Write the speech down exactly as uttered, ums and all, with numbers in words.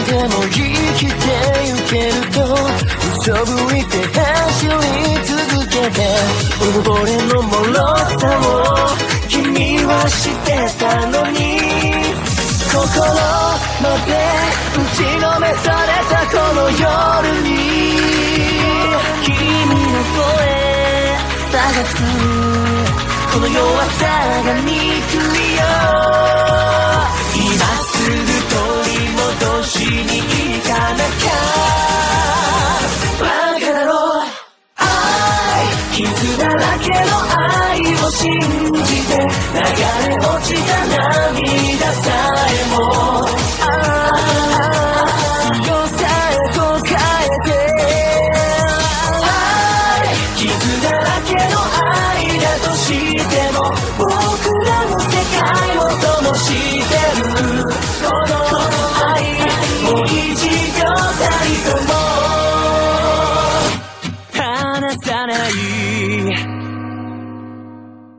でも生きてゆけると嘘吹いて走り続けて、うぬぼれの脆さを君は知ってたのに、心まで打ちのめされたこの夜に君の声探す、この弱さが憎いよ。今すぐ取り戻しに行かなきゃ。バカだろ愛、傷だらけの愛を信じて流れ落ちた涙さえも、ああ強さへと変えて、愛、傷だらけの愛だとしても